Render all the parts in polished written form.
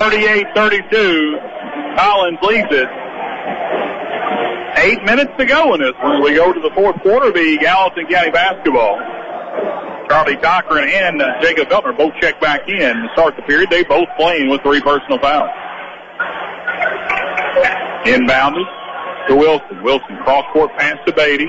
38-32. Collins leads it. 8 minutes to go in this one. We go to the fourth quarter of the Gallatin County basketball. Charlie Cochran and Jacob Feltner both check back in to start the period. They both playing with 3 personal fouls. Inbounded to Wilson. Wilson cross-court pass to Beatty.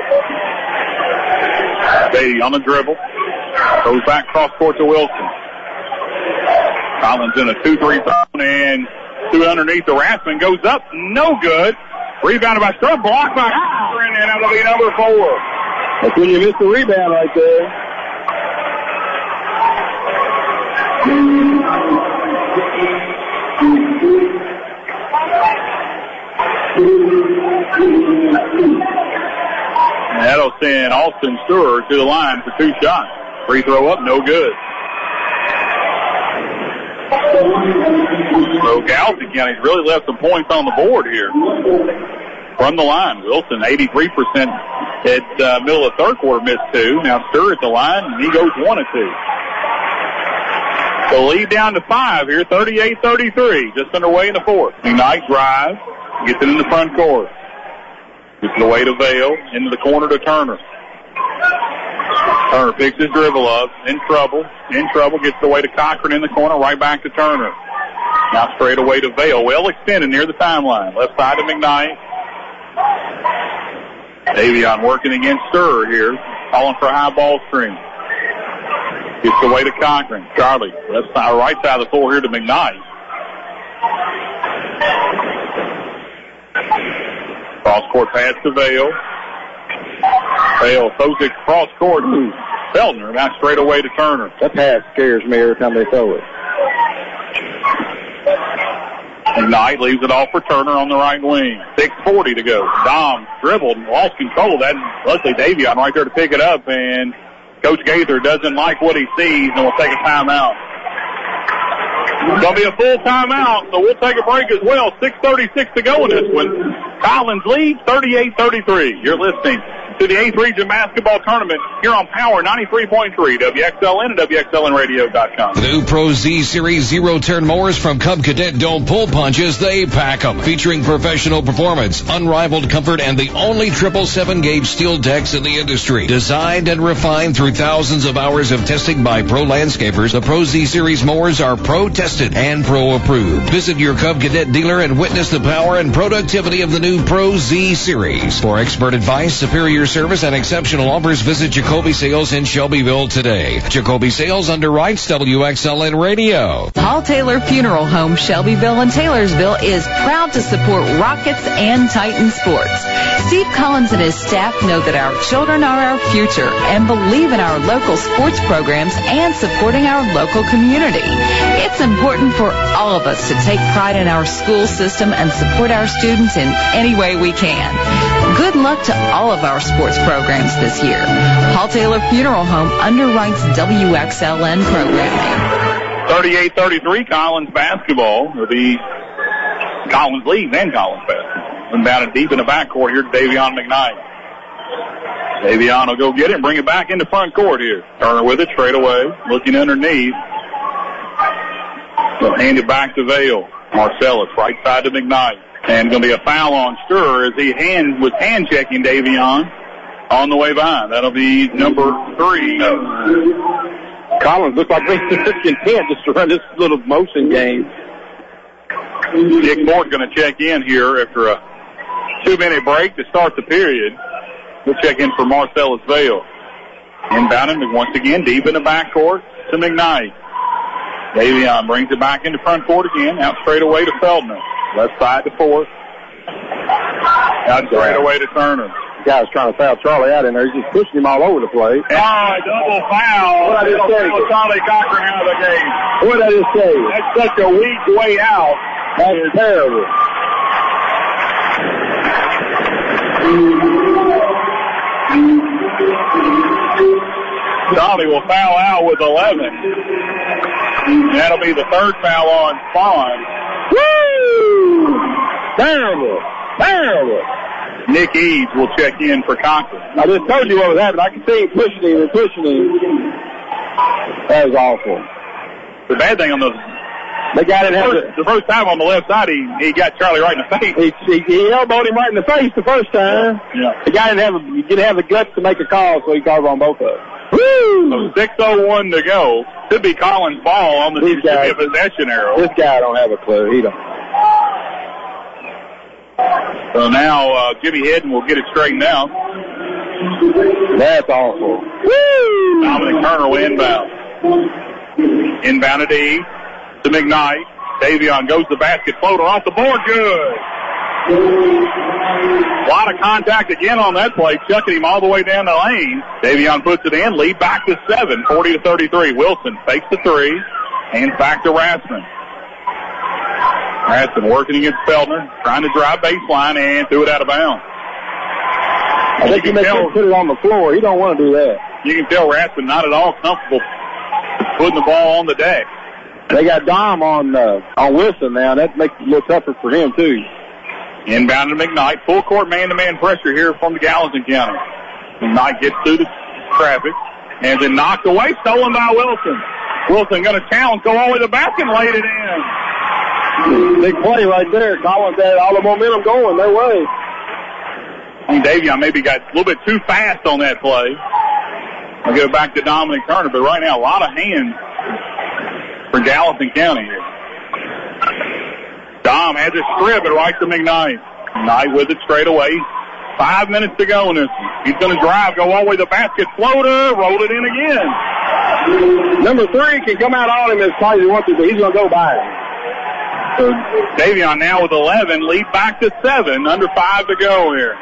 Beatty on the dribble. Goes back cross-court to Wilson. Collins in a 2-3 zone and 2 underneath. The Rassman goes up. No good. Rebounded by Sturr. Blocked by Cochran, and that'll be number 4. That's when you miss the rebound right there. That'll send Austin Stewart to the line for 2 shots. Free throw up, no good. So Gallatin County's really left some points on the board here. From the line, Wilson 83% at middle of third quarter missed 2. Now Stewart at the line, and he goes 1 of 2. So lead down to 5 here, 38-33, just underway in the fourth. McKnight drives, gets it in the front court. Gets it away to Vale, into the corner to Turner. Turner picks his dribble up, in trouble, gets it away to Cochran in the corner, right back to Turner. Now straight away to Vale, well extended near the timeline. Left side to McKnight. Davion working against Sturr here, calling for a high ball screen. Gets away to Cochran. Charlie, left side, right side of the floor here to McKnight. Cross-court pass to Vale. Vale throws it cross-court to Feltner. Now straight away to Turner. That pass scares me every time they throw it. McKnight leaves it off for Turner on the right wing. 6:40 to go. Dom dribbled and lost control of that. Luckily, Davion right there to pick it up, and Coach Gaither doesn't like what he sees and will take a timeout. It's going to be a full timeout, so we'll take a break as well. 6:36 to go in this one. Collins leads 38-33. You're listening to the 8th Region Basketball Tournament here on Power 93.3, WXLN and WXLNradio.com. The new Pro Z Series zero-turn mowers from Cub Cadet don't pull punches, they pack them. Featuring professional performance, unrivaled comfort, and the only 777-gauge steel decks in the industry. Designed and refined through thousands of hours of testing by pro landscapers, the Pro Z Series mowers are pro-tested and pro-approved. Visit your Cub Cadet dealer and witness the power and productivity of the new Pro Z Series. For expert advice, superior service, and exceptional offers, visit Jacoby Sales in Shelbyville today. Jacoby Sales underwrites WXLN Radio. Paul Taylor Funeral Home, Shelbyville and Taylorsville is proud to support Rockets and Titan sports. Steve Collins and his staff know that our children are our future and believe in our local sports programs and supporting our local community. It's important for all of us to take pride in our school system and support our students in any way we can. Good luck to all of our sports programs this year. Paul Taylor Funeral Home underwrites WXLN programming. 38-33, Collins basketball. It'll be Collins leads and Collins basketball. Inbounded deep in the backcourt here to Davion McKnight. Davion will go get it and bring it back into front court here. Turner with it straight away, looking underneath. They'll hand it back to Vale. Marcellus, right side to McKnight. And going to be a foul on Sturr as he was hand-checking Davion on the way by. That'll be number 3. Collins looks like they're content just to run this little motion game. Dick Ford going to check in here after a 2-minute break to start the period. We'll check in for Marcellus Vale. Inbounding once again deep in the backcourt to McKnight. Davion brings it back into front court again. Out straight away to Feldman. Left side to Ford. Out straight away to Turner. The guy's trying to foul Charlie out in there. He's just pushing him all over the place. Double foul. What did I just say? Charlie Cochran out of the game. What did I just say? That's such a weak way out. That's terrible. Charlie will foul out with 11. That'll be the third foul on Spawn. Woo! Terrible. Terrible. Nick Eads will check in for Cochran. I just told you what was happening. I can see him pushing him and pushing him. That was awful. The bad thing on those The guy didn't have the first time on the left side, he got Charlie right in the face. He elbowed him right in the face the first time. Yeah. The guy didn't have the guts to make a call, so he called on both of them. Woo! So 6:01 to go. Should be Collins' ball on the possession arrow. This guy don't have a clue. He don't. So now Jimmy Hedden will get it straightened out. That's awful. Woo! Dominic Turner will inbound. Inbound to E to McKnight. Davion goes to the basket, floater off the board, good. A lot of contact again on that play, chucking him all the way down the lane. Davion puts it in, lead back to 7, 40-33. Wilson fakes the three, hands back to Rasmussen. Rasmussen working against Feldner, trying to drive baseline and threw it out of bounds. I think he may put it on the floor. He don't want to do that. You can tell Rasmussen not at all comfortable putting the ball on the deck. They got Dom on Wilson now. That makes it a little tougher for him, too. Inbound to McKnight. Full court man-to-man pressure here from the Gallatin County. McKnight gets through the traffic and then knocked away, stolen by Wilson. Wilson going to challenge, go all the way to the basket and laid it in. Big play right there. Collins had all the momentum going their way. I think Davion maybe got a little bit too fast on that play. I'll give it back to Dominic Turner, but right now a lot of hands for Gallatin County here. Dom has a strip and right to McKnight. McKnight with it straight away. 5 minutes to go in this one. He's going to drive, go all the way to the basket, floater, roll it in again. Number 3 can come out on him as tight as he wants to, but he's going to go by him. So Davion now with 11, lead back to 7, under 5 to go here.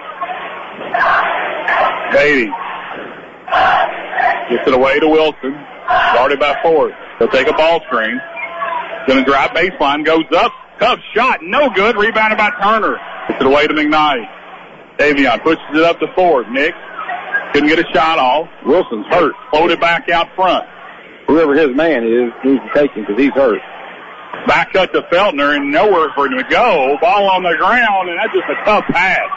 Beatty gets it away to Wilson, guarded by Ford. He'll take a ball screen. Going to drive baseline, goes up, tough shot, no good, rebounded by Turner. Gets it away to McKnight. Davion pushes it up to Ford. Nick couldn't get a shot off. Wilson's hurt. Floated back out front. Whoever his man is needs to take him because he's hurt. Back cut to Feltner and nowhere for him to go. Ball on the ground, and that's just a tough pass.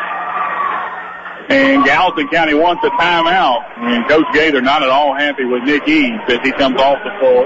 And Gallatin County wants a timeout. And Coach Gaither not at all happy with Nick Eaves as he comes off the floor.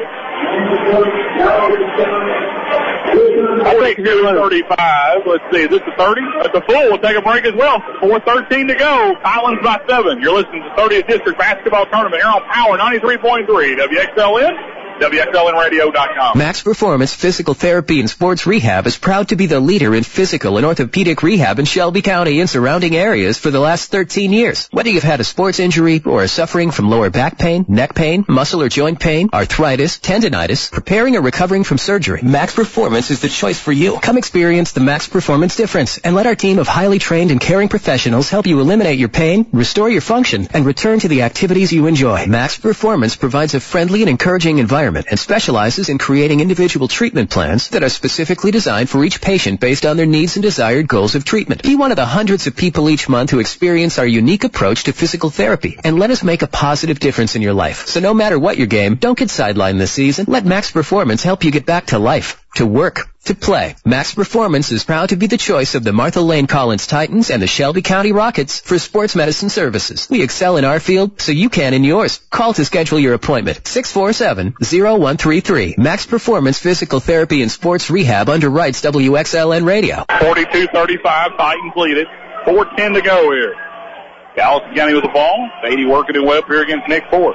42-35. Let's see, is this the 30? At the full, we'll take a break as well. 4:13 to go. Collins by 7. You're listening to 30th District Basketball Tournament here on Power 93.3 WXLN. WXLNradio.com. Max Performance Physical Therapy and Sports Rehab is proud to be the leader in physical and orthopedic rehab in Shelby County and surrounding areas for the last 13 years. Whether you've had a sports injury or are suffering from lower back pain, neck pain, muscle or joint pain, arthritis, tendonitis, preparing or recovering from surgery, Max Performance is the choice for you. Come experience the Max Performance difference and let our team of highly trained and caring professionals help you eliminate your pain, restore your function, and return to the activities you enjoy. Max Performance provides a friendly and encouraging environment and specializes in creating individual treatment plans that are specifically designed for each patient based on their needs and desired goals of treatment. Be one of the hundreds of people each month who experience our unique approach to physical therapy and let us make a positive difference in your life. So no matter what your game, don't get sidelined this season. Let Max Performance help you get back to life, to work, to play. Max Performance is proud to be the choice of the Martha Lane Collins Titans and the Shelby County Rockets for sports medicine services. We excel in our field, so you can in yours. Call to schedule your appointment. 647-0133. Max Performance Physical Therapy and Sports Rehab underwrites WXLN Radio. 42-35, Titans lead it. 4:10 to go here. Gallatin County with the ball. Beatty working it way up here against Nick Ford.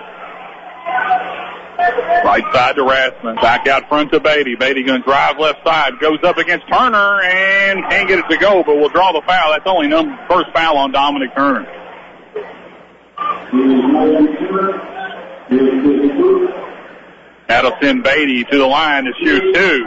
Right side to Rasmussen. Back out front to Beatty. Beatty going to drive left side. Goes up against Turner and can't get it to go, but will draw the foul. That's only first foul on Dominic Turner. That'll send Beatty to the line to shoot 2.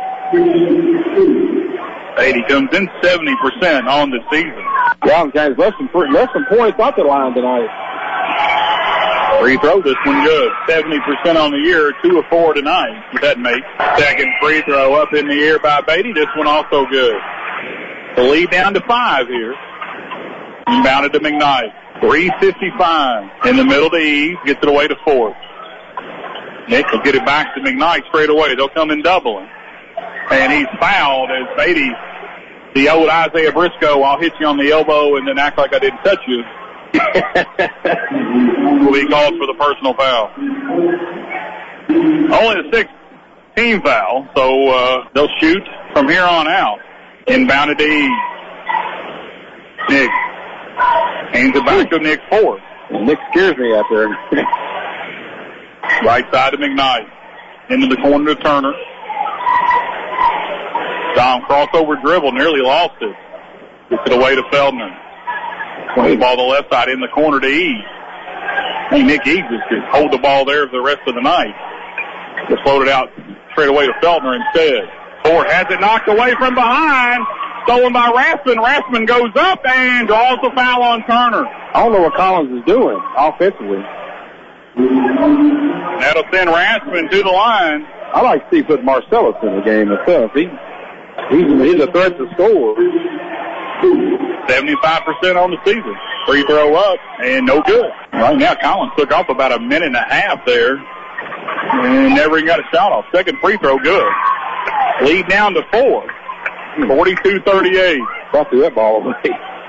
Beatty comes in 70% on the season. Gallatin County's less than points off the line tonight. Free throw, this one good. 70% on the year, 2 of 4 tonight. That makes second free throw up in the air by Beatty. This one also good. The lead down to 5 here. Inbounded to McKnight. 3:55 in the middle to Eves. Gets it away to Ford. Nick will get it back to McKnight straight away. They'll come in doubling. And he's fouled as Beatty, the old Isaiah Briscoe, I'll hit you on the elbow and then act like I didn't touch you. Will be called for the personal foul. Only the 6th team foul, so they'll shoot from here on out. Inbounded to Eads. Nick hands it back to Nick Ford. Nick scares me out there. Right side to McKnight. Into the corner to Turner. Dom crossover dribble, nearly lost it. Gets it away to Feldman. Swings the ball to the left side in the corner to Eads. Hey, Nick Eads could hold the ball there for the rest of the night. Just floated out straight away to Feltner instead. Ford has it knocked away from behind. Stolen by Rasmussen. Rasmussen goes up and draws the foul on Turner. I don't know what Collins is doing offensively. That'll send Rasmussen to the line. I like to see put Marcellus in the game himself. He's a threat to score. 75% on the season. Free throw up and no good. Right now, Collins took off about a minute and a half there and never even got a shot off. Second free throw, good. Lead down to 4. 42-38. Brought through that ball away.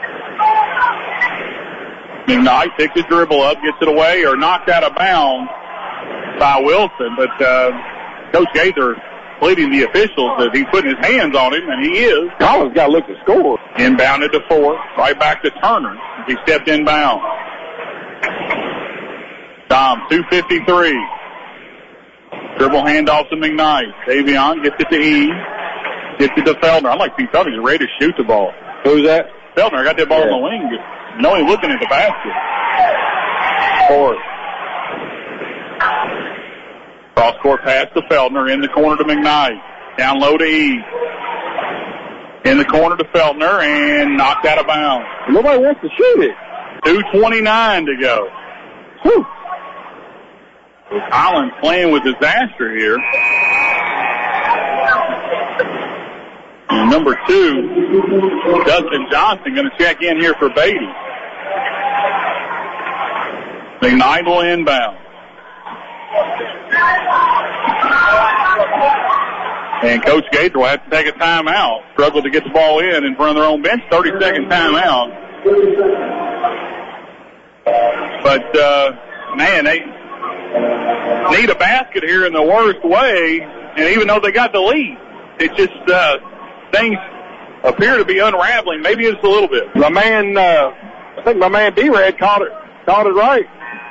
McKnight picks his dribble up, gets it away, or knocked out of bounds by Wilson. But Coach Gaither leading the officials that he's putting his hands on him, and he is. Collins got to look to score. Inbounded to Ford, right back to Turner. He stepped inbound. Dom, 2:53. Dribble handoff to McKnight. Davion gets it to Eads. Gets it to Feldner. I like to see Feldner get ready to shoot the ball. Who's that? Feldner got that ball in the wing. No, he's looking at the basket. Ford. Cross-court pass to Feldner. In the corner to McKnight. Down low to Eads. In the corner to Feldner and knocked out of bounds. Nobody wants to shoot it. 2:29 to go. Whew. Collins playing with disaster here. And number 2, Dustin Johnson, going to check in here for Beatty. McKnight will inbound. And Coach Gaither will have to take a timeout. Struggled to get the ball in front of their own bench. 30-second timeout. But, man, they need a basket here in the worst way. And even though they got the lead, it's just things appear to be unraveling. Maybe it's a little bit. My man, I think my man B-Red called it right.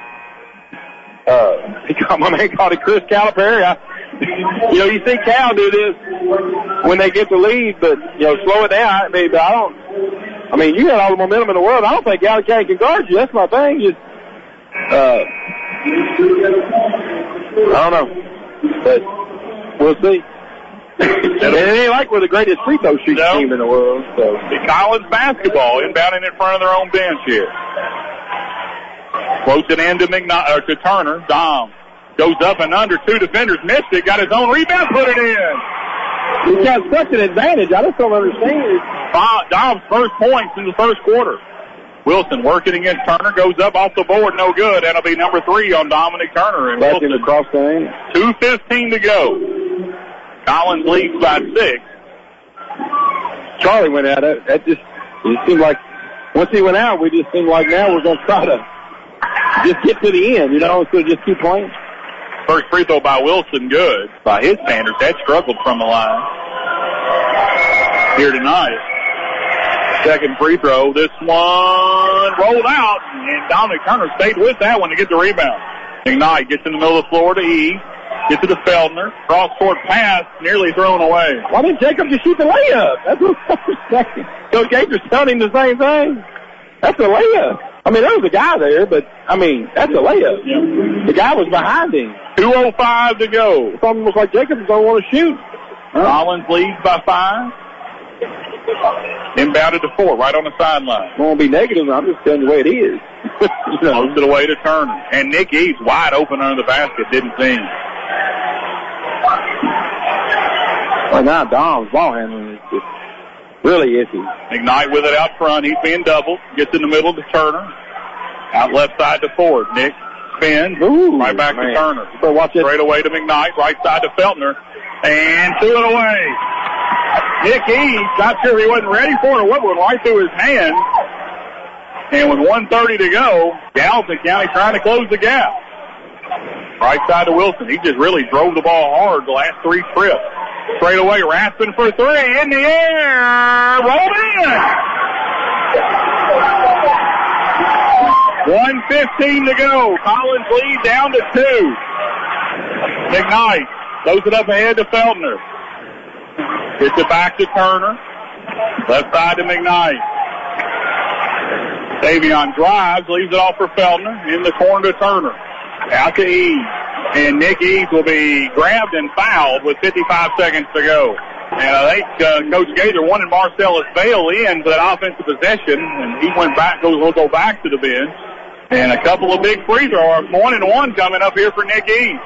My man called it Chris Calipari. You see Cal do this when they get the lead, but, slow it down. You got all the momentum in the world. I don't think Gallican can guard you. That's my thing. I don't know. But we'll see. And it ain't like we're the greatest free throw shooting team in the world. So. The Collins basketball inbounding in front of their own bench here. Close it in to to Turner. Dom goes up and under. 2 defenders missed it. Got his own rebound. Put it in. He's got such an advantage. I just don't understand. Dom's first points in the first quarter. Wilson working against Turner. Goes up off the board. No good. That'll be number 3 on Dominic Turner. And back in across the lane. 2:15 to go. Collins leads by 6. Charlie went out. It seemed like once he went out, we just seemed like now we're going to try to just get to the end, instead of just keep playing. First free throw by Wilson, good. By his standards, that struggled from the line here tonight. Second free throw, this one rolled out, and Dominic Turner stayed with that one to get the rebound. McKnight gets in the middle of the floor to Eads. Gets to the Feldner. Cross-court pass, nearly thrown away. Why didn't Jacob just shoot the layup? That's what I was saying. Coach Gaither's telling him the same thing. That's a layup. There was a guy there, but, that's a layup. Yeah. The guy was behind him. 2:05 to go. It's almost like Jacob don't want to shoot. Collins leads by 5. Inbounded to 4, right on the sideline. I won't be negative. I'm just telling you the way it is. Close it away to Turner. And Nick Eads wide open under the basket. Didn't see him. Well, now Dom's ball handling is just really iffy. McKnight with it out front. He's being doubled. Gets in the middle to Turner. Out left side to Ford. Nick spins. Ooh, right back to Turner. So watch it. Straight away to McKnight. Right side to Feltner. And threw it away. Nick Eads, not sure he wasn't ready for it or what, went right through his hand. And with 1:30 to go, Gallatin County trying to close the gap. Right side to Wilson. He just really drove the ball hard the last 3 trips. Straight away, Raspin for 3 in the air. Rolled in. 1:15 to go. Collins lead down to 2. McKnight throws it up ahead to Feltner. Gets it back to Turner. Left side to McKnight. Davion drives, leaves it off for Feltner. In the corner to Turner. Out to Eads. And Nick Eads will be grabbed and fouled with 55 seconds to go. And I think Coach Gaither wanted Marcellus Vale in for that offensive possession, and he went back. Will go back to the bench. And a couple of big free throws, 1-and-1 coming up here for Nick Eads.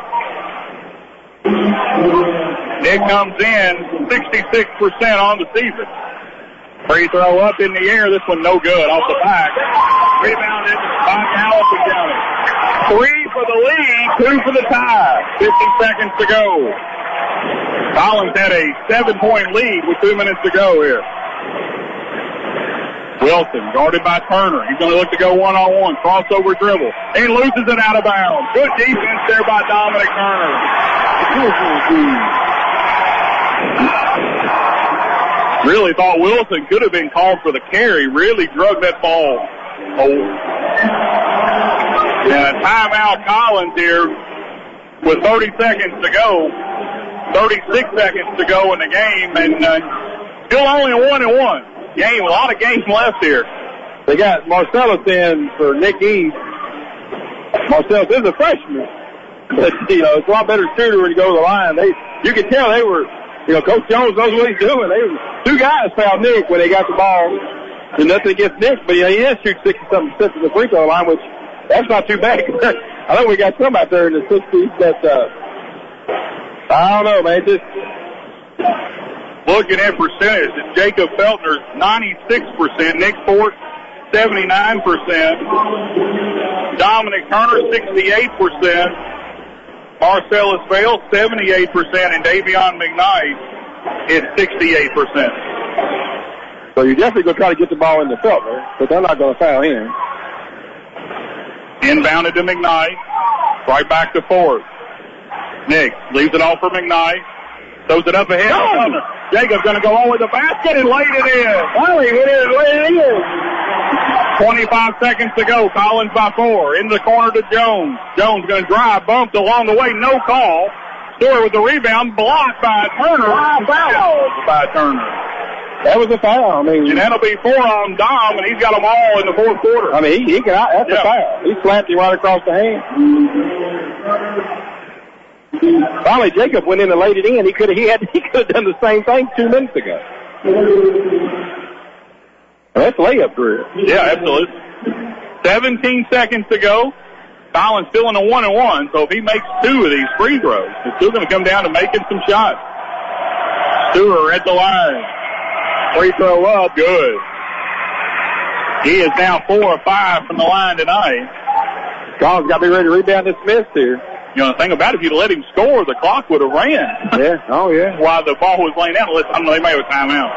Nick comes in 66% on the season. Free throw up in the air. This one no good. Off the back. Rebounded by Gallatin County. 3 for the lead, 2 for the tie. 50 seconds to go. Collins had a 7-point lead with 2 minutes to go here. Wilson guarded by Turner. He's going to look to go one-on-one. Crossover dribble. And loses it out of bounds. Good defense there by Dominic Turner. Really thought Wilson could have been called for the carry. Really drug that ball home. And a timeout Collins here with 30 seconds to go. 36 seconds to go in the game. And still only 1-and-1. Game, a lot of games left here. They got Marcellus in for Nick Eads. Marcellus is a freshman. But, it's a lot better shooter when you go to the line. You could tell they were, Coach Jones knows what he's doing. 2 guys fouled Nick when they got the ball. And nothing against Nick, but he did shoot 60-something% from the free throw line, which that's not too bad. I think we got some out there in the 60s, but I don't know, man. Just looking at percentage, it's Jacob Feltner's 96%, Nick Fort 79%, Dominic Turner 68%, Marcellus Vale 78%, and Davion McKnight is 68%. So you're definitely going to try to get the ball into Feltner, but they're not going to foul him. Inbounded to McKnight, right back to Ford. Nick leaves it off for McKnight. Throws it up ahead. Jacob's going to go over the basket and laid it in. Finally went in and laid it in. 25 seconds to go. Collins by 4. In the corner to Jones. Jones going to drive. Bumped along the way. No call. Stewart with the rebound. Blocked by Turner. Fouled by Turner. That was a foul. And that'll be 4 on Dom, and he's got them all in the fourth quarter. He can. That's a foul. He slapped him right across the hand. Finally, Jacob went in and laid it in. He could have done the same thing 2 minutes ago. Well, that's layup, Drew. Yeah, absolutely. 17 seconds to go. Collins still in a 1-and-1, so if he makes 2 of these free throws, it's still going to come down to making some shots. Stewart at the line. Free throw up, good. He is now 4 or 5 from the line tonight. Collins got to be ready to rebound this miss here. The thing about it, if you'd let him score, the clock would have ran. Yeah, oh yeah. While the ball was laying down, I don't know, they may have a timeout.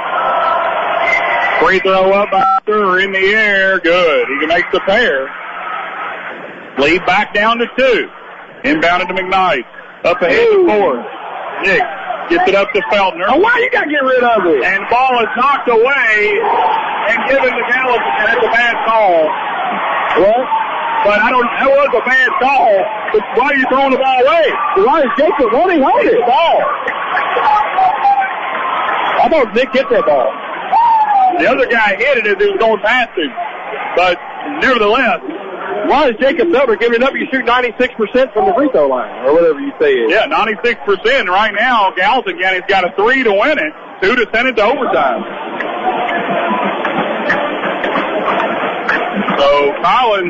Free throw up by Stewart in the air, good. He can make the pair. Lead back down to 2. Inbounded to McKnight. Up ahead to 4. Nick gets it up to Feltner. Oh, why you got to get rid of it? And the ball is knocked away and given to Gallatin. That's a bad call. What? But that was a bad call. But why are you throwing the ball away? Why is Jacob wanting to hold it? The ball. I thought Nick hit that ball. The other guy hit it as he was going past him. But nevertheless, why is Jacob Feltner giving it up? You shoot 96% from the free throw line, or whatever you say it is. Yeah, 96%. Right now, Gallatin County's got a 3 to win it, 2 to send it to overtime. So Collins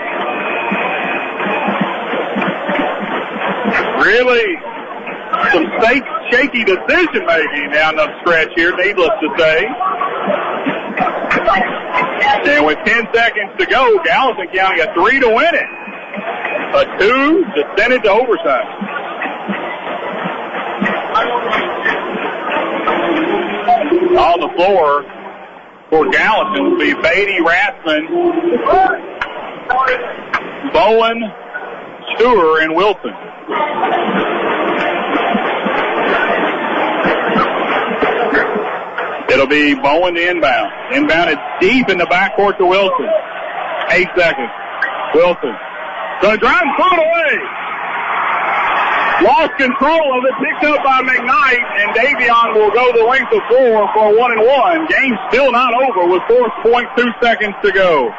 really some shaky decision making down the stretch here, needless to say. And with 10 seconds to go, Gallatin County a 3 to win it. A 2 to send it to overtime. On the floor for Gallatin will be Beatty, Rathman, Bowen, Stewart and Wilson. It'll be Bowen to inbound. Inbound it deep in the backcourt to Wilson. 8 seconds. Wilson. So drive and throw it away. Lost control of it, picked up by McKnight, and Davion will go the length of floor for a 1-and-1. Game still not over with 4.2 seconds to go.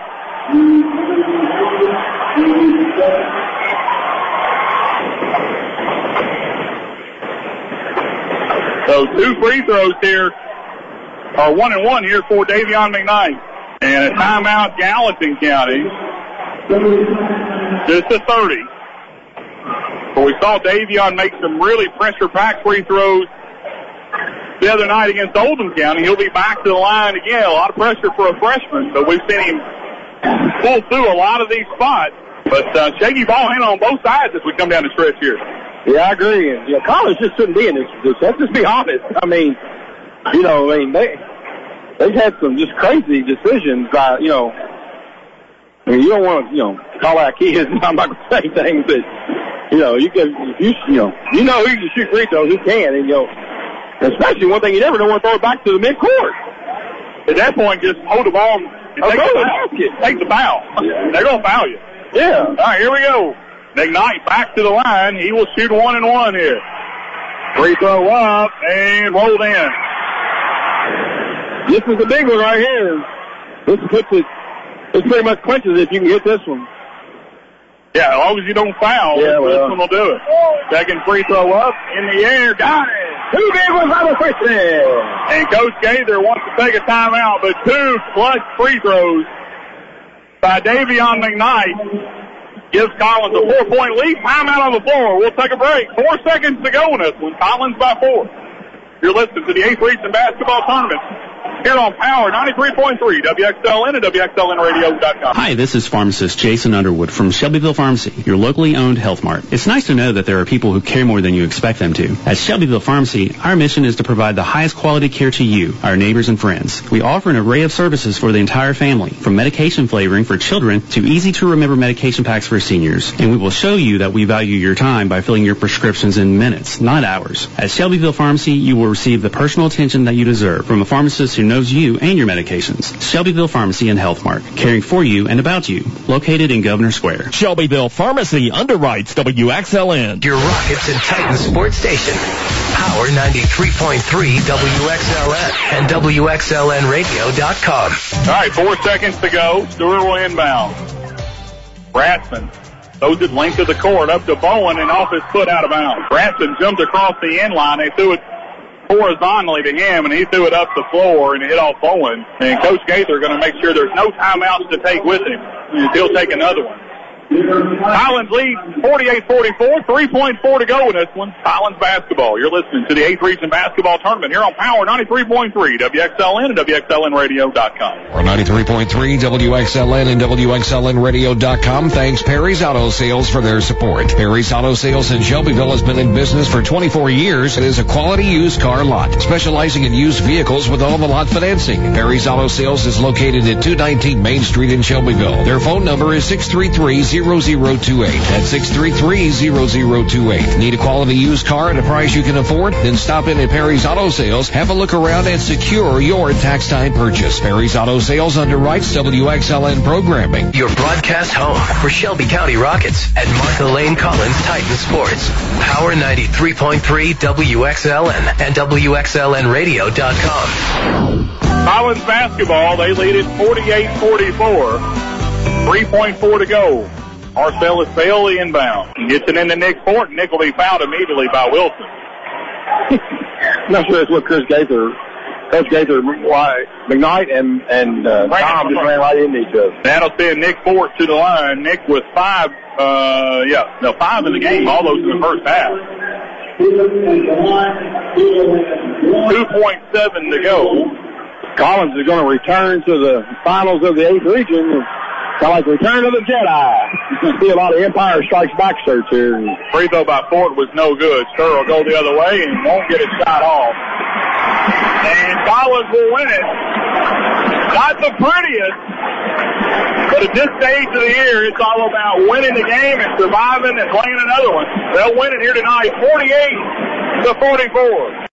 So 2 free throws here, or 1-and-1 here for Davion McKnight. And a timeout, Gallatin County. Just a 30. But we saw Davion make some really pressure-packed free throws the other night against Oldham County. He'll be back to the line again. A lot of pressure for a freshman, but we've seen him pull through a lot of these spots. But shaky ball handle on both sides as we come down the stretch here. Yeah, I agree. And, college just shouldn't be in this position. Let's just be honest. I mean, they've had some just crazy decisions by, I mean, you don't want to, call out kids. I'm not going to say things, but, you can, who can shoot free throws, who can, and, especially one thing, you never know when to throw it back to the midcourt. At that point, just hold the ball and take the foul. Yeah. They're going to foul you. Yeah. All right, here we go. McKnight back to the line. He will shoot 1-and-1 here. Free throw up and rolled in. This is the big one right here. This pretty much clinches if you can get this one. Yeah, as long as you don't foul, this one will do it. Second free throw up in the air. Got it. 2 big ones on the first end. And Coach Gaither wants to take a timeout, but 2 clutch free throws by Davion McKnight gives Collins a 4-point lead. Timeout on the floor. We'll take a break. 4 seconds to go in this one. Collins by 4. You're listening to the 8th Region Basketball Tournament here on Power 93.3 WXLN and WXLNradio.com. Hi, this is pharmacist Jason Underwood from Shelbyville Pharmacy, your locally owned Health Mart. It's nice to know that there are people who care more than you expect them to. At Shelbyville Pharmacy, our mission is to provide the highest quality care to you, our neighbors and friends. We offer an array of services for the entire family, from medication flavoring for children to easy-to-remember medication packs for seniors. And we will show you that we value your time by filling your prescriptions in minutes, not hours. At Shelbyville Pharmacy, you will receive the personal attention that you deserve from a pharmacist who knows you and your medications. Shelbyville Pharmacy and Health Mart, caring for you and about you, located in Governor Square. Shelbyville Pharmacy underwrites WXLN. Your Rockets and Titans sports station. Power 93.3 WXLN and WXLNradio.com. All right, 4 seconds to go. Stewart will inbound. Braxton throws it length of the court up to Bowen and off his foot out of bounds. Braxton jumped across the end line. They threw it horizontally to him, and he threw it up the floor and it hit off Bowen. And Coach Gaither going to make sure there's no timeouts to take with him. He'll take another one. Collins leads 48-44, 3.4 to go in this one. Collins basketball. You're listening to the 8th Region Basketball Tournament here on Power 93.3 WXLN and WXLNradio.com. Or 93.3 WXLN and WXLNradio.com. Thanks Perry's Auto Sales for their support. Perry's Auto Sales in Shelbyville has been in business for 24 years and is a quality used car lot, specializing in used vehicles with all the lot financing. Perry's Auto Sales is located at 219 Main Street in Shelbyville. Their phone number is 633-0028. That's 633-0028. Need a quality used car at a price you can afford? Then stop in at Perry's Auto Sales, have a look around, and secure your tax time purchase. Perry's Auto Sales underwrites WXLN programming. Your broadcast home for Shelby County Rockets and Martha Lane Collins Titan Sports. Power 93.3 WXLN and WXLNradio.com. Collins basketball, they lead it 48-44. 3.4 to go. Marcellus Bailey inbound. Gets it into Nick Fort. Nick will be fouled immediately by Wilson. Not sure that's what Coach Gaither, McKnight and Tom just ran right into each other. That'll send Nick Fort to the line. Nick with 5 in the game, all those in the first half. 2.7 to go. Collins is going to return to the finals of the 8th region. Kind of like Return of the Jedi. You see a lot of Empire Strikes Back shirts here. Free throw by Fort was no good. Sturr will go the other way and won't get his shot off. And Collins will win it. Not the prettiest, but at this stage of the year, it's all about winning the game and surviving and playing another one. They'll win it here tonight, 48-44.